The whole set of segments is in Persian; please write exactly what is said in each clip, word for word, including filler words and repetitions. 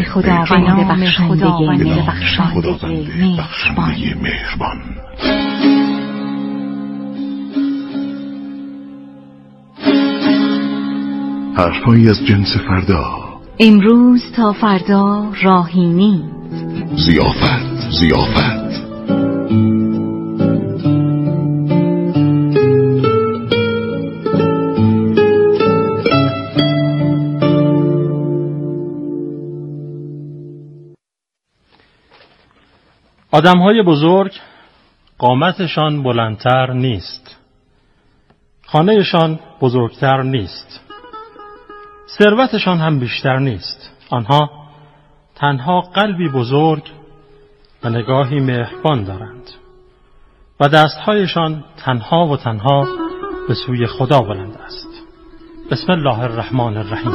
خداوند بخشنده مهربان. حرفهایی از جنس فردا. امروز تا فردا راهی نیست. ضیافت ضیافت آدم‌های بزرگ قامتشان بلندتر نیست، خانه‌شان بزرگتر نیست، ثروتشان هم بیشتر نیست. آنها تنها قلبی بزرگ و نگاهی مهربان دارند و دستهایشان تنها و تنها به سوی خدا بلند است. بسم الله الرحمن الرحیم.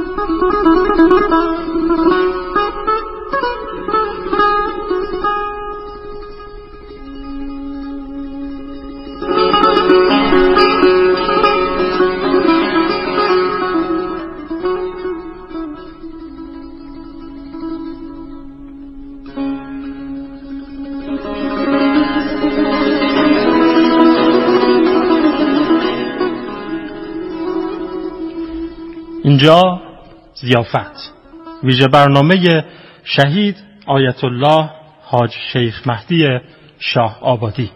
اینجا ضیافت، ویژه برنامه شهید آیت الله حاج شیخ مهدی شاه آبادی.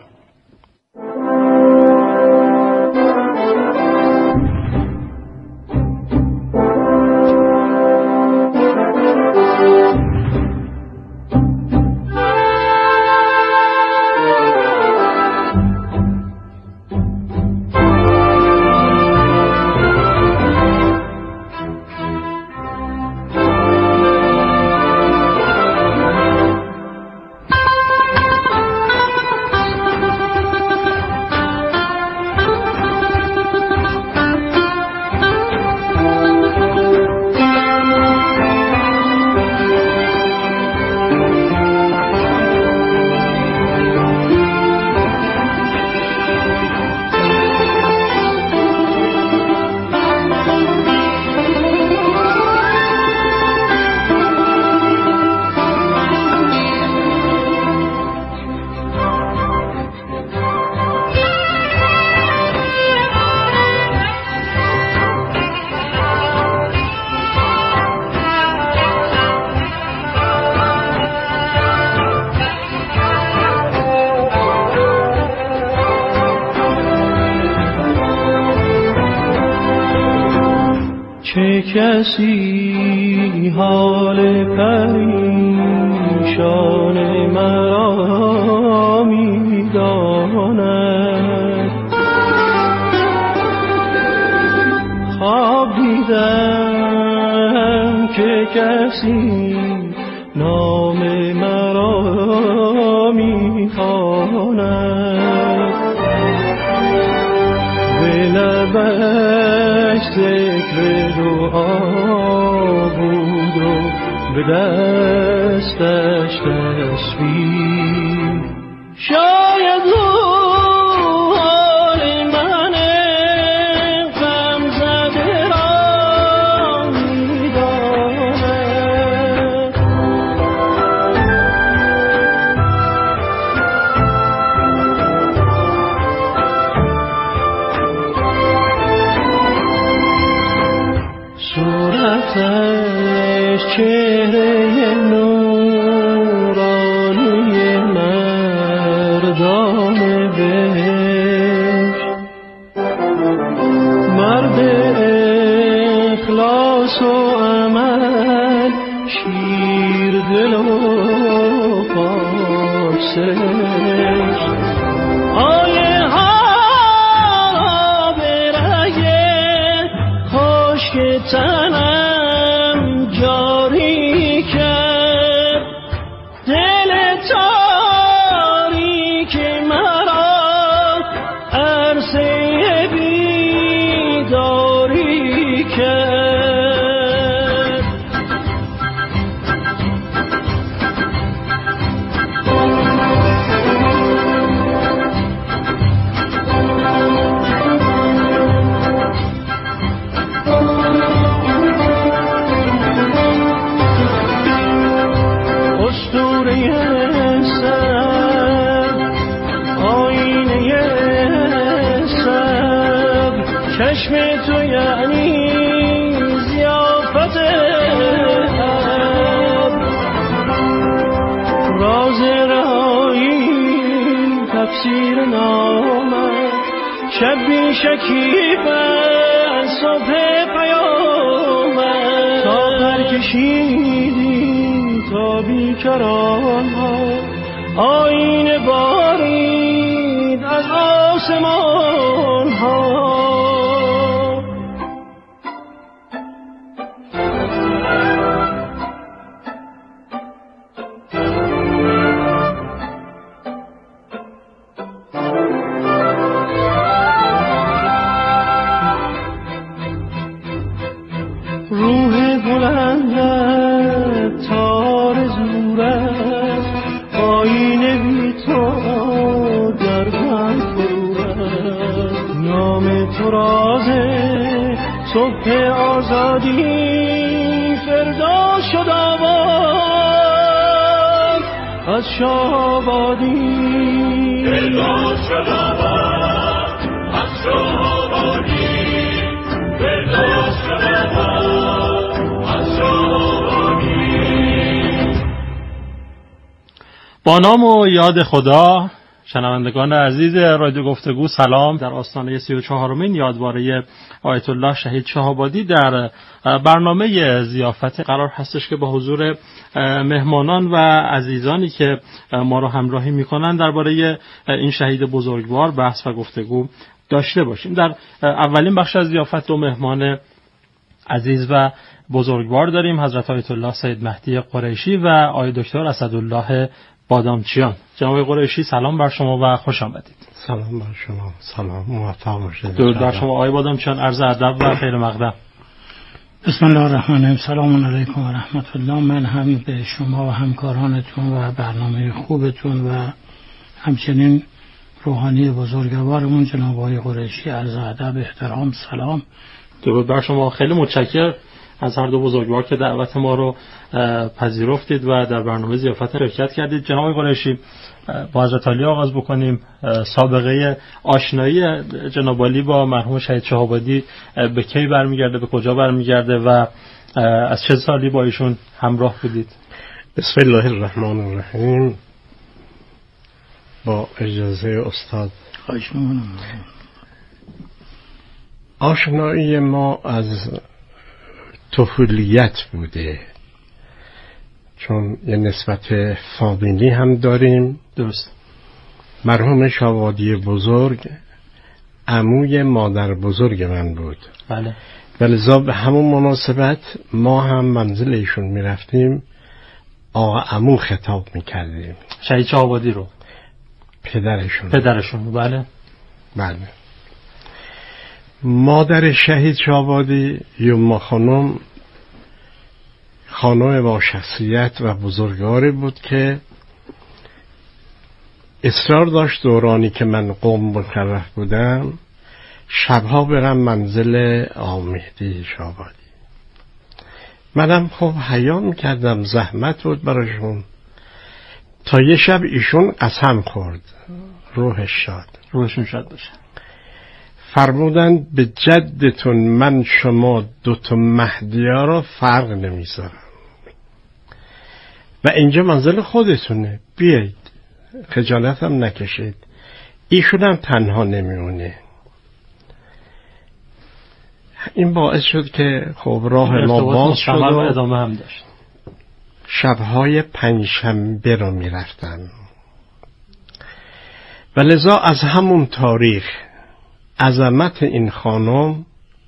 چه کسی حال پریشان مرا می داند، خواب دیدم که کسی نام مرا می خواند، به لبش ذکر دعا بود و به دستش تسبیح. شاید او حال من غم زده را می‌داند. صورتش چهره نورانی مردان بهشت، مرد اخلاص و عمل، شیر دل و پاک سرشت. آیه ها به رگ خشک تنم جاری کرد، دل تاریک مرا عرصه بیداری کرد. چشم تو یعنی ضیافت راز رهایی تفسیر نامه شب بی شکیب از صبح پیامه تا پر کشیدی تا بیکران ها آینه بارید از آسمان ها صبح آزادی فردا شد آباد از شاه آبادی فردا شد آباد از شاه آبادی فردا شد آباد از شاه آبادی. با نام و یاد خدا. شنوندگان عزیز رادیو گفتگو سلام. در آستانه سی و چهارمین یادواره آیت الله شهید شاه آبادی در برنامه ضیافت قرار هستش که با حضور مهمانان و عزیزانی که ما رو همراهی میکنن درباره این شهید بزرگوار بحث و گفتگو داشته باشیم. در اولین بخش از ضیافت دو مهمان عزیز و بزرگوار داریم، حضرت آیت الله سید مهدی قریشی و آقای دکتر اسدالله بادامچیان. جناب قریشی سلام بر شما و خوش آمدید. سلام بر شما، سلام، موفق باشید. درود بر شما آقای بادامچیان، عرض ادب و خیر مقدم. بسم الله الرحمن الرحیم. سلام علیکم و رحمت الله. من هم به شما و همکارانتون و برنامه خوبتون و همچنین روحانی بزرگوارمون جناب آقای قریشی عرض ادب، احترام، سلام. درود بر شما. خیلی متشکرم از هر دو بزرگوار که دعوت ما رو پذیرفتید و در برنامه ضیافت شرکت کردید. جناب قریشی، با حضرت علی آغاز بکنیم. سابقه آشنایی جناب علی با مرحوم شهید شاه آبادی به کی برمیگرده، به کجا برمیگرده و از چه سالی با ایشون همراه بودید؟ بسم الله الرحمن الرحیم. با اجازه استاد خواهش می‌کنم. آشنایی ما از طفولیت بوده، چون یه نسبت فامیلی هم داریم. درست. مرحوم شاه آبادی بزرگ عموی مادر بزرگ من بود. بله. ولذا به همون مناسبت ما هم منزل ایشون می رفتیم، آقا عمو خطاب می کردیم. شهید شاه آبادی رو؟ پدرشون. پدرشون. بله. بله. مادر شهید شاه آبادی یوما خانم خانم با شخصیت و بزرگواری بود که اصرار داشت دورانی که من قم مشرف بودم شبها برم منزل آقا مهدی شاه آبادی. منم خب حیا میکردم، زحمت بود براشون. تا یه شب ایشون قسم خورد، روحش شاد، روحشون شاد باشه، فرمودن به جدتون من شما دوتا مهدی‌ها را فرق نمیذارم و اینجا منزل خودتونه، بیایید، خجالت هم نکشید. ایشون هم تنها نمیمونه. این باعث شد که خب راه ما باز شد و ادامه هم داشت. شبهای پنجشنبه رو میرفتن و لذا از همون تاریخ عظمت این خانم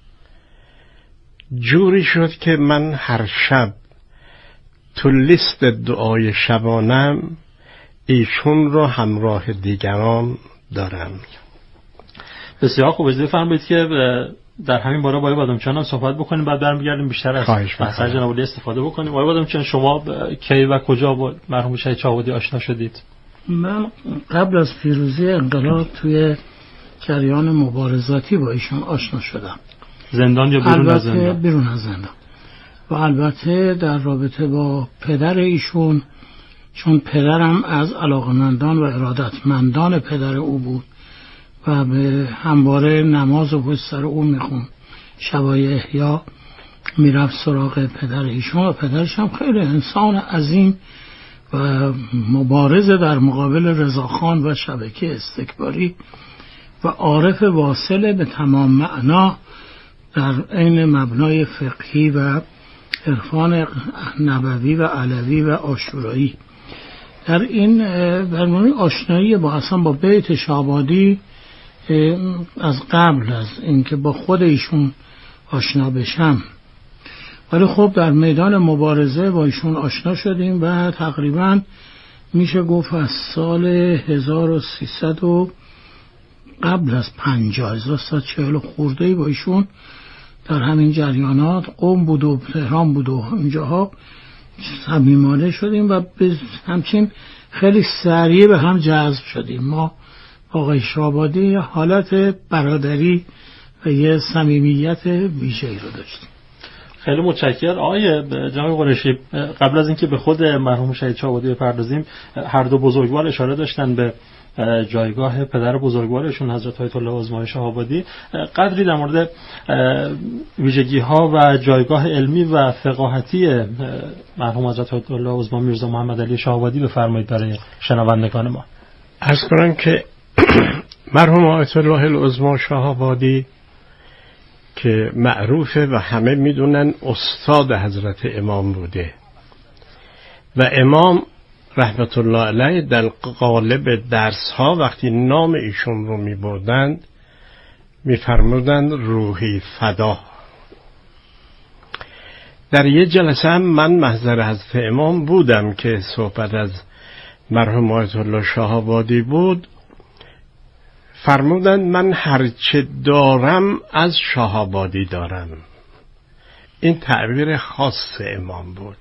جوری شد که من هر شب تو لیست دعای شبانم ایشون رو همراه دیگران دارم. بسیار خوب. اجازه فرمایید که در همین باره با آقای بادامچیان هم صحبت بکنیم، بعد برمیگردیم بیشتر از بحث جناب علی استفاده بکنیم. آقای بادامچیان، شما کی و کجا با مرحوم شهید شاه آبادی آشنا شدید؟ من قبل از پیروزی انقلاب توی جریان مبارزاتی با ایشون آشنا شدم. زندان یا بیرون از زندان؟ البته بیرون از زندان. و البته در رابطه با پدر ایشون، چون پدرم از علاقمندان و ارادتمندان پدر او بود و به همواره نماز و پشت سر او میخون. شبای احیا میرفت سراغ پدر ایشون و پدرش هم خیلی انسان عظیم و مبارزه در مقابل رضاخان و شبکه استکباری و عارف واصله به تمام معنا در عین مبنای فقهی و عرفان نبوی و علوی و عاشورایی. در این برنامه آشنایی با اصلا با بیت شاه‌آبادی از قبل از اینکه با خود ایشون آشنا بشم، ولی خب در میدان مبارزه با ایشون آشنا شدیم و تقریبا میشه گفت از سال هزار و سیصد و قبل از پنجاه هزار و سیصد و چهل خورده‌ای با ایشون در همین جریانات قم بود و تهران بود و اینجاها صمیمانه شدیم و به همچین خیلی سریع به هم جذب شدیم. ما آقای شاه‌آبادی حالت برادری و یه صمیمیت ویژه‌ای رو داشتیم. خیلی متشکرم آقای جناب قریشی. قبل از اینکه به خود مرحوم شهید شاه‌آبادی بپردازیم، هر دو بزرگوار اشاره داشتن به جایگاه پدر بزرگوارشون حضرت آیت الله عظما شهابادی. قدری در مورد ویژگی‌ها و جایگاه علمی و فقاهتی مرحوم حضرت آیت الله عظما میرزا محمد علی شهابادی بفرمایید برای شنوندگان ما. عرض کنم که مرحوم آیت الله العظما شهابادی که معروفه و همه میدونن استاد حضرت امام بوده و امام رحمت الله علیه در قالب درس ها وقتی نام ایشون رو می بردند می فرمودند روحی فدا. در یه جلسه هم من محضر حضرت امام بودم که صحبت از مرحوم آیت الله شهابادی بود. فرمودند من هرچه دارم از شهابادی دارم. این تعبیر خاص امام بود.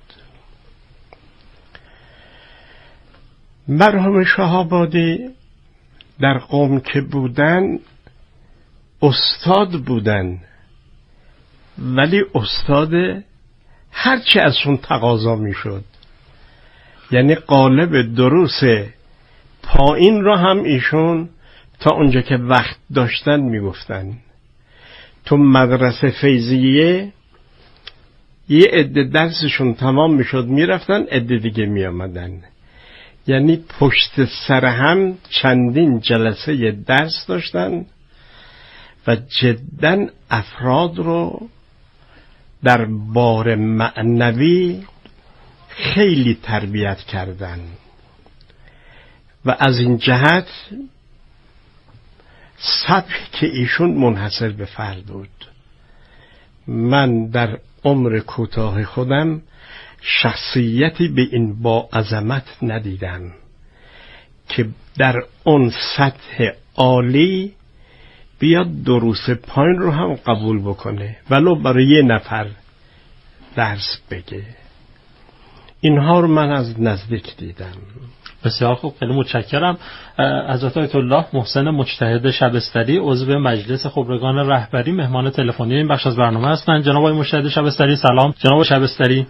مرحوم شهابادی در قم که بودن استاد بودن، ولی استاد هرچی ازشون تقاضا میشد، یعنی قالب دروس پایین را هم ایشون تا اونجا که وقت داشتن میگفتن. تو مدرسه فیضیه یه عده درسشون تمام میشد میرفتن، عده دیگه میامدن، یعنی پشت سر هم چندین جلسه درس داشتن و جداً افراد رو در بار معنوی خیلی تربیت کردن و از این جهت سبک ایشون منحصر به فرد بود. من در عمر کوتاه خودم شخصیتی به این با عظمت ندیدم که در اون سطح عالی بیاد دروس پایین رو هم قبول بکنه ولو برای یه نفر درس بگه. اینها رو من از نزدیک دیدم. بسیار خوب، خیلی متشکرم. حضرت آیت الله محسن مجتهد شبستری عضو مجلس خبرگان رهبری مهمان تلفنی این بخش از برنامه هستند. جناب آقای مجتهد شبستری سلام. جناب شبستری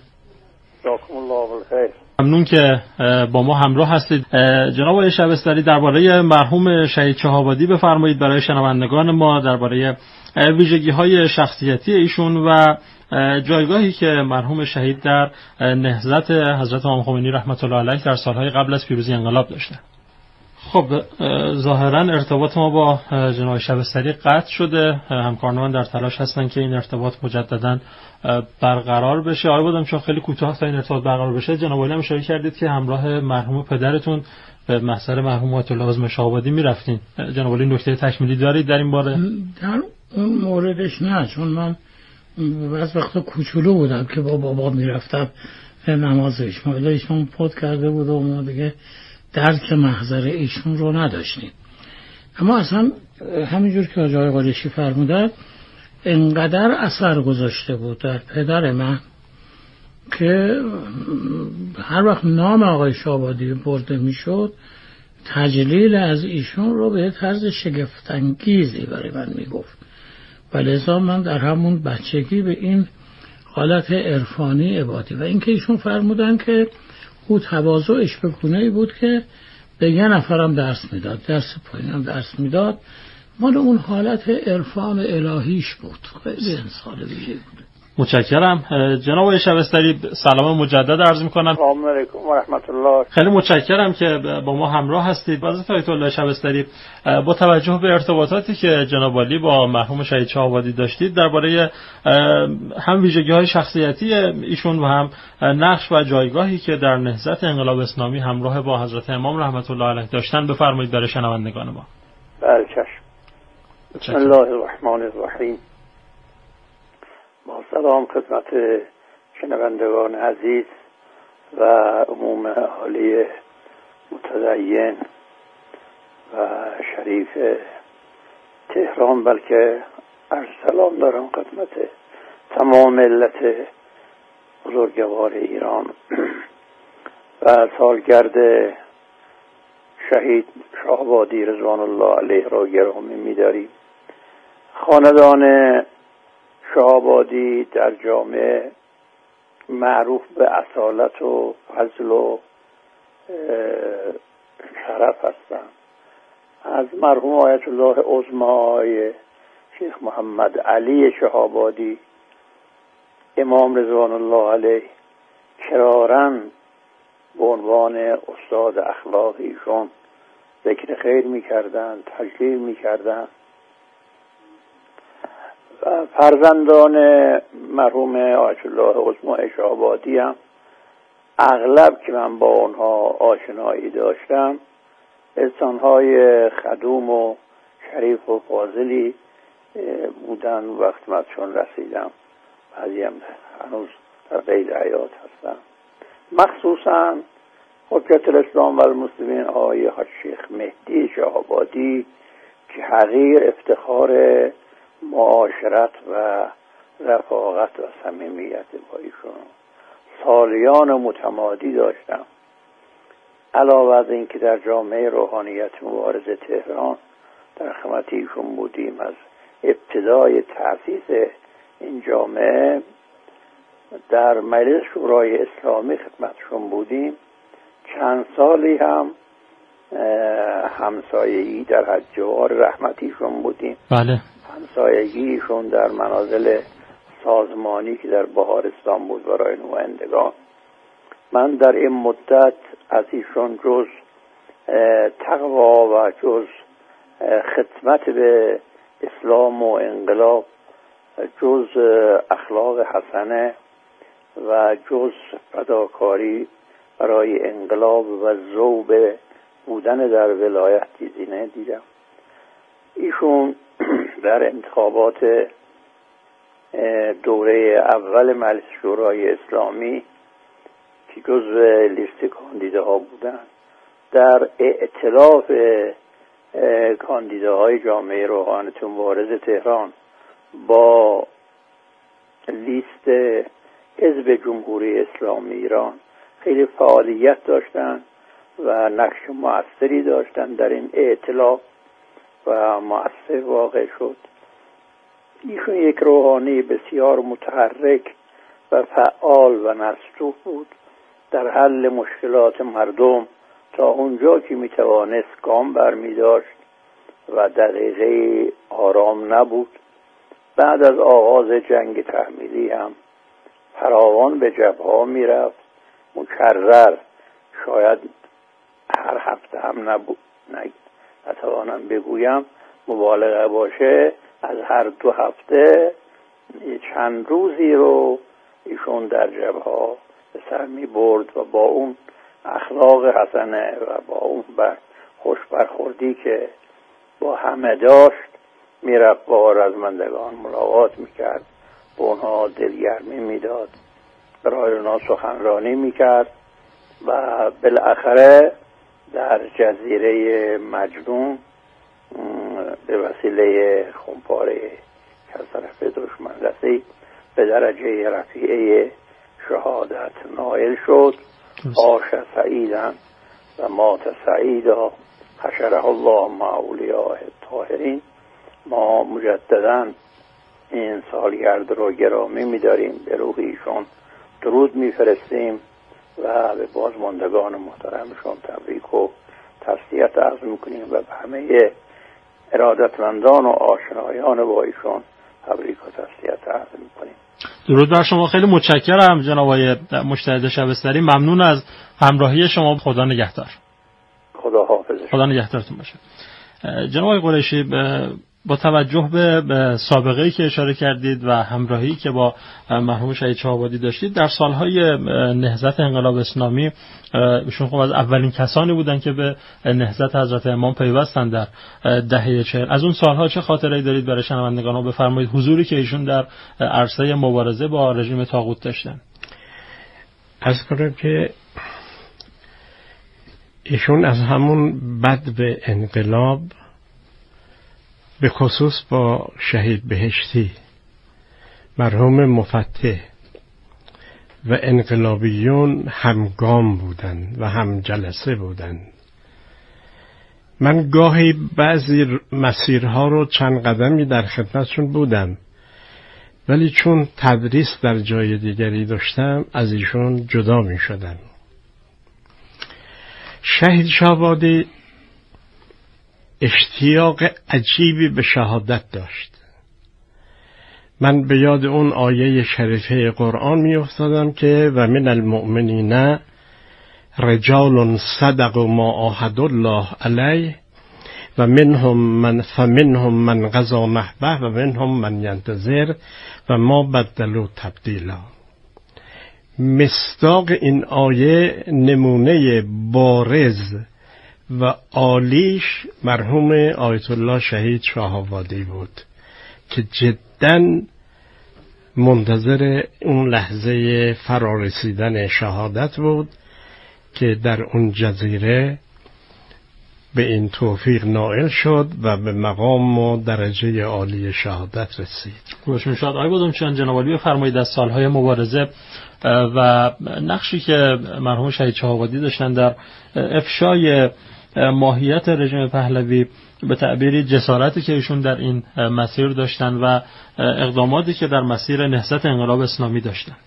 ممنون که با ما همراه هستید. جناب آقای شبستری درباره مرحوم شهید شهابادی بفرمایید برای شنوندگان ما، درباره ویژگی‌های شخصیتی ایشون و جایگاهی که مرحوم شهید در نهضت حضرت امام خمینی رحمت الله علیه در سالهای قبل از پیروزی انقلاب داشته. خب ظاهرا ارتباط ما با جناب شبستری قطع شده. همکاران در تلاش هستن که این ارتباط مجددا برقرار بشه. آقای بادامشاه خیلی کوتاه تا این ارتباط برقرار بشه، جناب عالی هم اشاره کردید که همراه مرحوم پدرتون به محضر مرحوم آیت الله عظما شهابادی میرفتین. جناب عالی نکته تکمیلی دارید در این باره؟ در اون موردش نه، چون من بعض وقتا کوچولو بودم که با بابا میرفتم نماز ایشون ایشون پود کرده بود و ما دیگه درک محضر ایشون رو نداشتیم. اما اصلا همینجور که آقای قریشی فرمودن انقدر اثر گذاشته بود در پدر من که هر وقت نام آقای شهابادی برده میشد تجلیل از ایشون رو به طرز شگفت‌انگیزی برای من میگفت و لذا من در همون بچگی به این حالت عرفانی عبادی و اینکه ایشون فرمودن که او تواضعش به گونه‌ای بود که به یه نفرم درس میداد، درس پایینم درس میداد مال اون حالت عرفان الهیش بود، خیلی انسان ویژه بود. متشکرم. جناب آقای شبستری سلام مجدد عرض می‌کنم. سلام علیکم و رحمت الله. خیلی متشکرم که با ما همراه هستید. حضرت آیت الله شبستری، با توجه به ارتباطاتی که جناب عالی با مرحوم شهید شهابادی داشتید درباره هم ویژگی‌های شخصیتی ایشون و هم نقش و جایگاهی که در نهضت انقلاب اسلامی همراه با حضرت امام رحمت الله علیه داشتن بفرمایید برای شنوندگان ما. بله چشم. بسم الله الرحمن الرحیم. با سلام خدمت شنوندگان عزیز و عموم اهالی متدین و شریف تهران، بلکه عرض سلام دارم خدمت تمام ملت بزرگوار ایران و سالگرد شهید شهابادی رضوان الله علیه را گرامی می‌داریم. خاندان شهابادی در جامعه معروف به اصالت و فضل و شرف هستند. از مرحوم آیت الله عظمای شیخ محمد علی شهابادی امام رضوان الله علیه کراراً به عنوان استاد اخلاق ایشون ذکر خیر می‌کردند، تجلیل می‌کردند. فرزندان مرحوم آیت الله عظمای شهابادی هم اغلب که من با اونها آشنایی داشتم انسان‌های خدوم و شریف و فاضلی بودن. وقت من چون رسیدم بعضی هم هنوز در قید حیات هستن. مخصوصا حجت الاسلام و المسلمین آقای حاج شیخ مهدی شهابادی که حقیر افتخار معاشرت و رفاقت و صمیمیت با ایشون سالیان متمادی داشتم. علاوه از این که در جامعه روحانیت مبارزه تهران در خدمت ایشون بودیم، از ابتدای تأسیس این جامعه در مجلس شورای اسلامی خدمتشون بودیم. چند سالی هم همسایگی در حج جوار رحمتیشون بودیم. بله. همسایگیشون در منازل سازمانی که در بهارستان بود برای نمایندگان. من در این مدت از ایشون جز تقوا و جز خدمت به اسلام و انقلاب، جز اخلاق حسنه و جز فداکاری برای انقلاب و ذوب بودن در ولایت دیدینه دیدم. ایشون در انتخابات دوره اول مجلس شورای اسلامی که جزو لیست کاندیداها بودن، در ائتلاف کاندیداهای جامعه روحانیت مبارزه تهران با لیست حزب جمهوری اسلامی ایران خیلی فعالیت داشتن و نقش مؤثری داشتن در این ائتلاف و مؤثر واقع شد. ایشون یک روحانی بسیار متحرک و فعال و نستوح بود در حل مشکلات مردم تا اونجا که میتوانست گام برمی داشت و دقیقه آرام نبود. بعد از آغاز جنگ تحمیلی هم فراوان به جبهه‌ها میرفت، مکرر، شاید هر هفته هم نبود، نتوانم بگویم مبالغه باشه، از هر دو هفته چند روزی رو ایشون در جبهه‌ها به سر می برد و با اون اخلاق حسنه و با اون بر خوش برخوردی که با همه داشت میرفت با رزمندگان ملاقات میکرد، به اونها دلگرمی میداد، برای اونها سخنرانی میکرد و بالاخره در جزیره مجنون به وسیله خمپاره که از طرف دشمن رسید به درجه رفیعه شهادت نائل شد. عاش سعیدا و مات سعیدا حشره الله مع اولیاء الطاهرین. ما مجددا این سالگرد رو گرامی می‌داریم، به روح ایشون درود می‌فرستیم و به بازماندگان محترمشون تبریک و تسلیت عرض می‌کنیم و به همه ارادتمندان و آشنایان با ایشون تبریک و تسلیت عرض می‌کنیم. درود بر شما. خیلی متشکرم جناب آقای مجتهد شبستری. ممنون از همراهی شما. خدا نگهدار. خدا حافظ. خدا نگهدارتون باشه. جناب آقای قریشی، با توجه به سابقه‌ای که اشاره کردید و همراهی که با مرحوم شهید شهابادی داشتید در سالهای نهضت انقلاب اسلامی، ایشون خب از اولین کسانی بودن که به نهضت حضرت امام پیوستن در دهه چهل. از اون سالها چه خاطره‌ای دارید برای شنوندگان؟ بفرمایید حضوری که ایشون در عرصه مبارزه با رژیم طاغوت داشتن. از کنم که ایشون از همون بعد به انقلاب به خصوص با شهید بهشتی، مرحوم مفتح و انقلابیون همگام بودن و هم جلسه بودن. من گاهی بعضی مسیرها رو چند قدمی در خدمتشون بودم، ولی چون تدریس در جای دیگری داشتم از ایشون جدا می شدم. شهید شهابادی اشتیاق عجیبی به شهادت داشت. من به یاد اون آیه شریفه قرآن می افتادم که و من المؤمنین رجال صدقوا ما عاهدوا الله علیه و منهم من فمنهم من قضى نحبه و منهم من ینتظر و ما بدلوا تبدیلا. مصداق این آیه نمونه بارز و عالیش مرحوم آیت الله شهید شهابادی بود که جداً منتظر اون لحظه فرارسیدن شهادت بود که در اون جزیره به این توفیق نائل شد و به مقام و درجه عالی شهادت رسید. روشن شاد. آقای بادامچیان، جناب عالی بفرمایید از سالهای مبارزه و نقشی که مرحوم شهید شهابادی داشتن در افشای ماهیت رژیم پهلوی، به تعبیری جسارتی که ایشون در این مسیر داشتن و اقداماتی که در مسیر نهضت انقلاب اسلامی داشتند.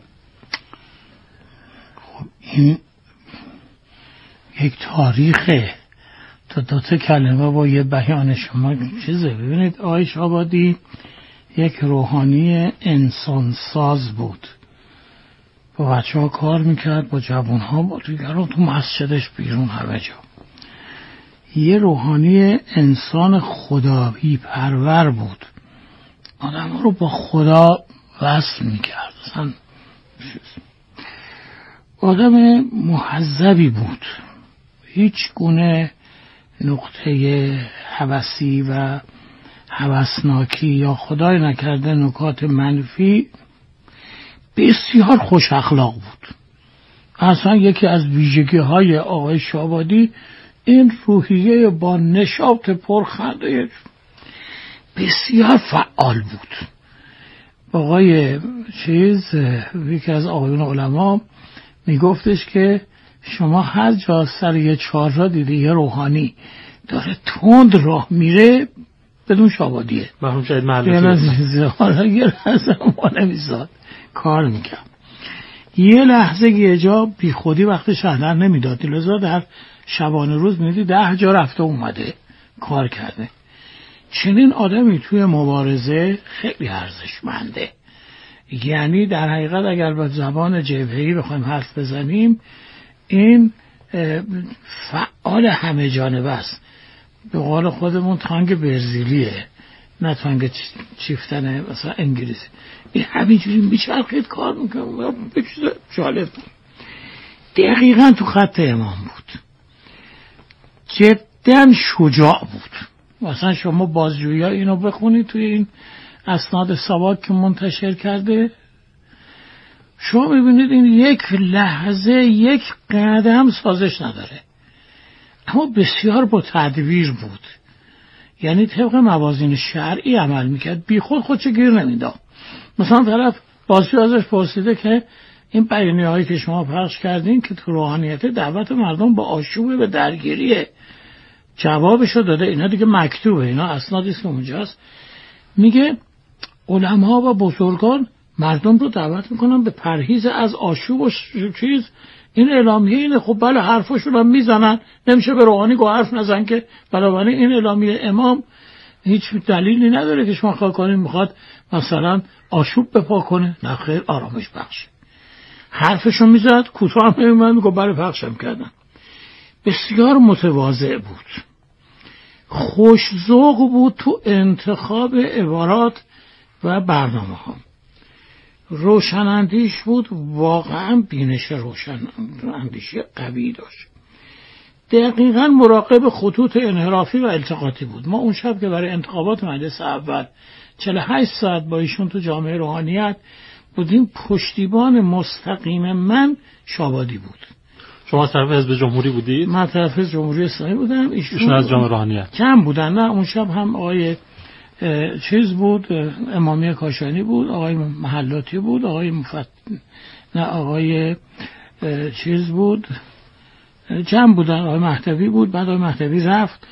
خب این یک تاریخه. تا دو تا کلمه با یه بیان شما چیزه. ببینید آقای شهابادی یک روحانی انسانساز بود. با بچه ها کار میکرد، با جوان ها، با دیگران، تو مسجدش، بیرون، همه جا. یه روحانی انسان خدایی پرور بود. آدم رو با خدا وصل میکرد. اصلا آدم محذبی بود. هیچ گونه نقطه هوسی و هوسناکی یا خدای نکرده نکات منفی، بسیار خوش اخلاق بود. اصلا یکی از ویژگی های آقای شهابادی این روحیه با نشاط پرخنده بسیار فعال بود. آقای چیز یکی از آقایون علما میگفتش که شما هر جا سر یه چهارراه دیده یه روحانی داره تند راه میره بدون شهابادیه. مرحوم شهید محلی حالا یه لحظه ما نمیزاد کار میکرد. یه لحظه یه جا بی خودی وقت شهر نمیداد، لذا در شبانه روز میدی ده جا رفته اومده کار کرده. چنین آدمی توی مبارزه خیلی ارزشمنده. یعنی در حقیقت اگر به زبان جبهه‌ای بخوایم حرف بزنیم، این فعال همه جانبه است. به قول خودمون تانگ برزیلیه، نه تانگ چیفتن مثلا انگلیسی. این همینجوری میچرخید کار میکنه. به چیز جالب بود. دقیقا تو خط امام بود. جدا شجاع بود. مثلا شما بازجویی ها اینو بخونید توی این اسناد ساواک که منتشر کرده، شما میبینید این یک لحظه یک قدم سازش نداره، اما بسیار با تدبیر بود. یعنی طبق موازین شرعی عمل میکرد، بی خود خودش گیر نمیداد. مثلا طرف بازجوی ازش پرسیده که این بیانیه هایی که شما پخش کردین که تو روحانیت دعوت مردم با آشوب به درگیریه، جوابشو داده. اینا دیگه مکتوبه، اینا اسنادیست که اونجاست. میگه علما و بزرگان مردم رو دعوت میکنن به پرهیز از آشوب و چیز این اعلامیه اینه. خب بله حرفشون هم میزنن، نمیشه به روحانی گفت حرف نزن که. بنابراین این اعلامیه امام هیچ دلیلی نداره که شما خواهی کنید میخواد مثلا آشوب بپا کنه. نه خیر، آرامش بخشه. حرفشون میزد، کوتاه هم نمیمد، میگو برای پخشم کردن. بسیار متواضع بود، خوش‌ذوق بود تو انتخاب عبارات و برنامه ها، روشنندیش بود، واقعا بینش روشنندیشی قوی داشت. دقیقا مراقب خطوط انحرافی و التقاطی بود. ما اون شب که برای انتخابات مجلس اول چهل و هشت ساعت با ایشون تو جامعه روحانیت بودیم، پشتیبان مستقیم من شابادی بود. شما طرف حزب جمهوری بودید؟ من طرف حزب جمهوری اسلامی بودم، ایشون از جامعه روحانیت. کم بودن. نه اون شب هم آقای چیز بود، امامی کاشانی بود، آقای محلاتی بود، آقای مفت نه آقای چیز بود، جمع بودن. آقای مهدوی بود، بعد آقای مهدوی رفت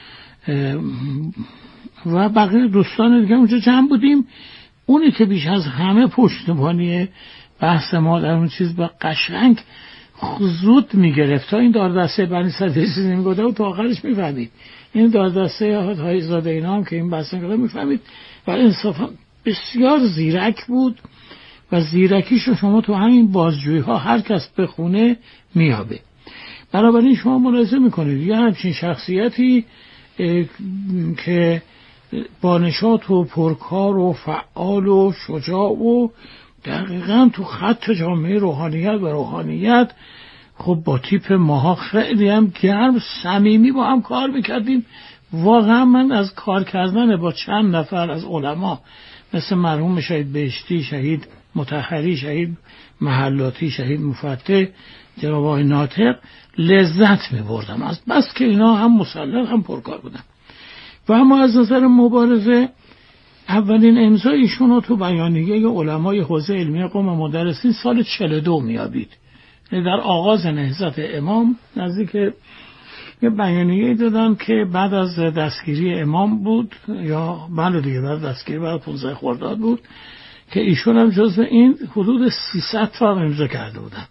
و بقیه دوستان دیگه اونجا جمع بودیم. اونی که بیش از همه پشتیبانی بحث ما در اون چیز با قشنگ زود میگرفت. تا این داردسته بنی صدر چیزی میگوده و تا آخرش میفهمید. این داردسته های زاده اینا هم که این بحث میگوده میفهمید. و انصافا بسیار زیرک بود و زیرکیشو شما تو همین بازجویی ها هر کس بخونه میابه. بنابراین شما ملاحظه میکنید یه همچین شخصیتی که با نشاط و پرکار و فعال و شجاع و دقیقاً تو خط جامعه روحانیت و روحانیت، خب با تیپ ماها خیلی هم گرم صمیمی با هم کار میکردیم. واقعا من از کار کردن با چند نفر از علما مثل مرحوم شهید بهشتی، شهید مطهری، شهید محلاتی، شهید مفتح، جناب آقای ناطق لذت میبردم، از بس که اینا هم مسلح هم پرکار بودن. و اما از نظر مبارزه اولین امضای ایشون رو تو بیانیه علمای حوزه علمی قم مدرسین سال چهل و دو میابید. در آغاز نهضت امام نزدیک یه بیانیه دادن که بعد از دستگیری امام بود، یا بله دیگه بعد دستگیری بعد پانزده خرداد بود، که ایشون هم جزو این حدود سیصد تا امضا کرده بودن.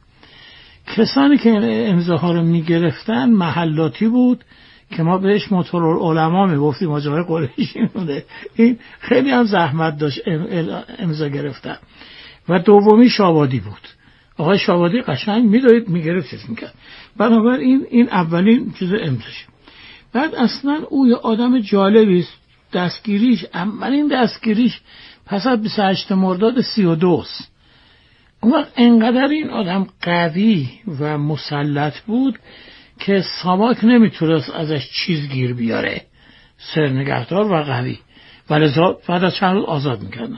کسانی که امضاها رو میگرفتن محلاتی بود که ما بهش موتور العلماء میگفتیم، ماجرای قریشی بوده. این خیلی هم زحمت داشت امضا گرفتن. و دومی شابادی بود. آقای شابادی قشنگ میدوید میگرفت چیز میکرد. بنابراین این اولین چیز امضاش. بعد اصلا او یه آدم جالبی است. دستگیریش اولین دستگیریش پس از بیست و هشت مرداد سی و دو است. اون وقت انقدر این آدم قوی و مسلط بود که ساواک نمیتونست ازش چیز گیر بیاره، سرنگهدار و قوی، ولی بعد از چند روز آزاد میکردن.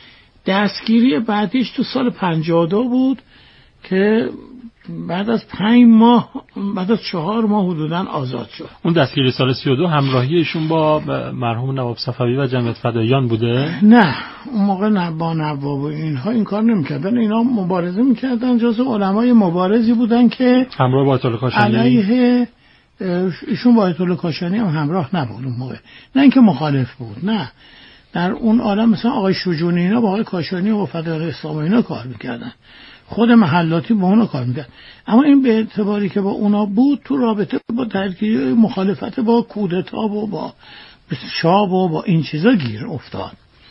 دستگیری بعدیش تو سال پنجاه و دو بود که بعد از پنج ماه بعد از چهار ماه حدوداً آزاد شد. اون دستگیری سال سی و دو همراهی ایشون با مرحوم نواب صفوی و جمعیت فداییان بوده؟ نه اون موقع نه، با نواب و اینها این کار نمیکردن. اینا مبارزه میکردن، جزو علمای مبارزی بودن که همراه با آیت الله کاشانی علیه ایشون. با آیت الله کاشانی هم همراه نبود اون موقع، نه اینکه مخالف بود، نه. در اون عالم مثلا آقای شجونی اینا با آقای کاشانی و فدای اسلام اینا کار میکردن، خود محلاتی با اونا کار میکرد. اما این به اعتباری که با اونا بود تو رابطه با درگیری مخالفت با کودتا و با شاه و با این چیزا گیر افتاد.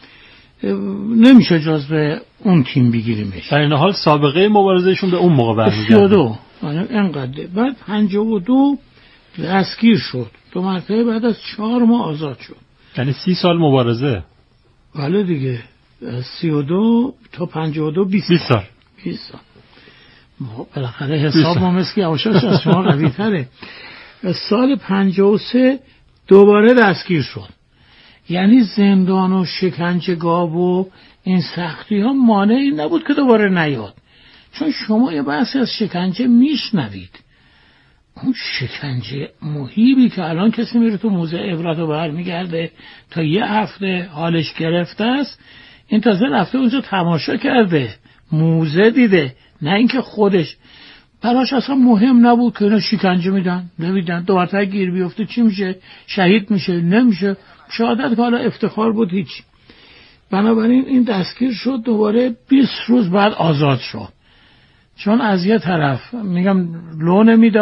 نمیشه جزو اون تیم بگیریمش. در این حال سابقه مبارزهشون به اون موقع برمیگرده. سی و دو اینقدر. بعد پنجاه و دو دستگیر شد، دو مرتبه بعد از چهار ماه آزاد شد. یعنی سی سال مبارزه. بله دیگه، سی و دو تا پنجاه و دو بیست سال. بیست سال. بالاخره حساب ما مثل که آشاش از شما قوی تره. سال پنجاه و سه دوباره دستگیر شد. یعنی زندان و شکنجهگاه و این سختی ها مانعی نبود که دوباره نیاد. چون شما یه بحثی از شکنجه میشنوید، اون شکنجه مهیبی که الان کسی میره تو موزه عبرت و برمیگرده تا یه هفته حالش گرفته است، این تازه رفته اونجا تماشا کرده، موزه دیده، نه اینکه خودش. براش اصلا مهم نبود که اینا شکنجه میدن نمیدن، دو مرتبه گیر بیفته چی میشه، شهید میشه نمیشه، شهادت که حالا افتخار بود هیچ. بنابراین این دستگیر شد، دوباره بیست روز بعد آزاد شد. چون از یه طرف میگم لو نمیداد